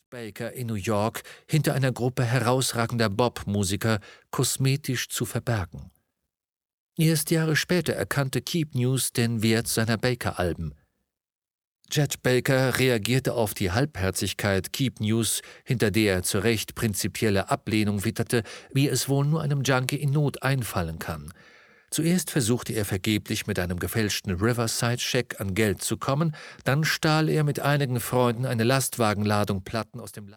Baker in New York hinter einer Gruppe herausragender Bob-Musiker kosmetisch zu verbergen. Erst Jahre später erkannte Keep News den Wert seiner Baker-Alben. Chet Baker reagierte auf die Halbherzigkeit Keep News, hinter der er zu Recht prinzipielle Ablehnung witterte, wie es wohl nur einem Junkie in Not einfallen kann. Zuerst versuchte er vergeblich mit einem gefälschten Riverside-Scheck an Geld zu kommen, dann stahl er mit einigen Freunden eine Lastwagenladung Platten aus dem